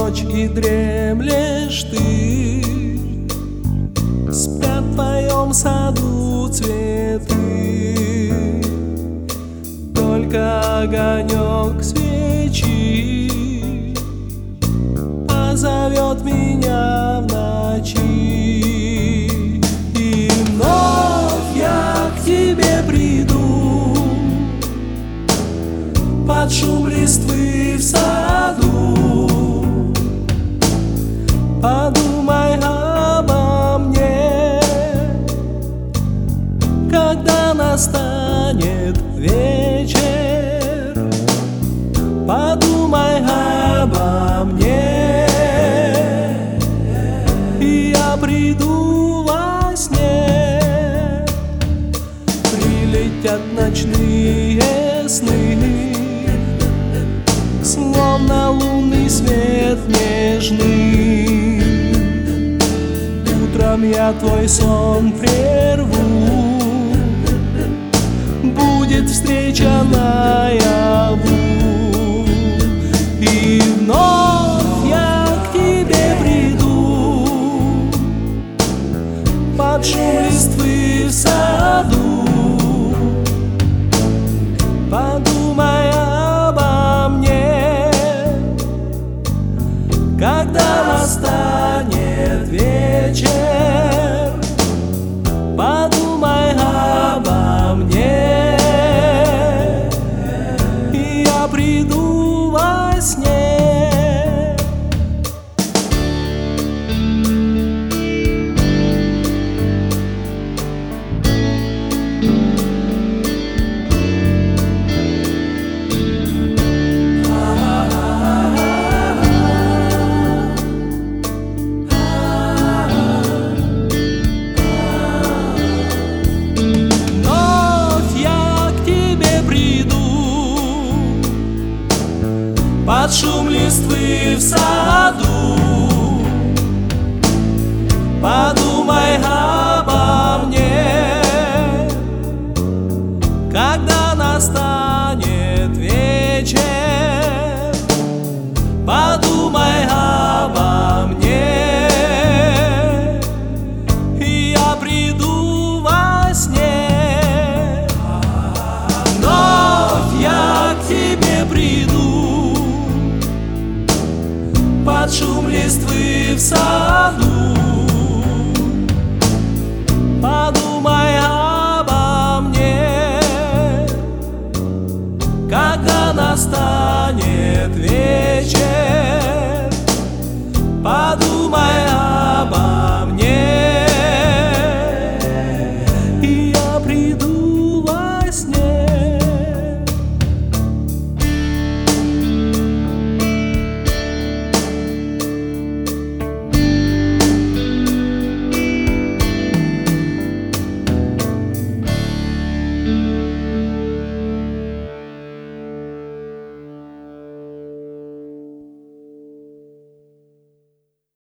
ночь и дремлешь ты, спят в твоем саду цветы. Только огонек свечи позовет меня в ночи, и вновь я к тебе приду под шум листвы в саду. Подумай обо мне, когда настанет вечер. Подумай обо мне, и я приду во сне. Прилетят ночные сны, словно лунный свет нежный. Утром я твой сон прерву, будет встреча наяву, и вновь я к тебе приду под шум листвы в саду. Подумай обо мне, когда настанет вечер. Подумай обо мне, и я приду во сне. Под шум листвы в саду. Подумай обо мне, когда настанет вечер. Подумай обо мне, и я приду во сне. Вновь я к тебе приду под шум листвы в саду.